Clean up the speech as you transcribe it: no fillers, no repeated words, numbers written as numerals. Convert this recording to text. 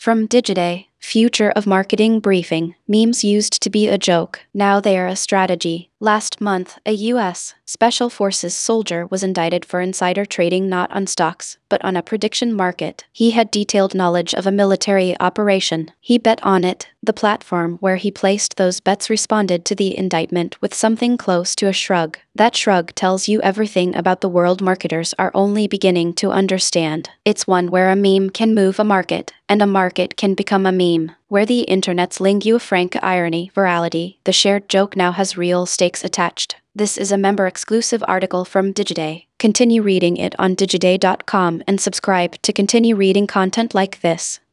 From Digiday, Future of Marketing Briefing, memes used to be a joke, now they are a strategy. Last month, a U.S. Special Forces soldier was indicted for insider trading not on stocks, but on a prediction market. He had detailed knowledge of a military operation. He bet on it. The platform where he placed those bets responded to the indictment with something close to a shrug. That shrug tells you everything about the world marketers are only beginning to understand. It's one where a meme can move a market, and a market can become a meme. Where the internet's lingua franca irony, virality, the shared joke now has real stakes attached. This is a member-exclusive article from Digiday. Continue reading it on digiday.com and subscribe to continue reading content like this.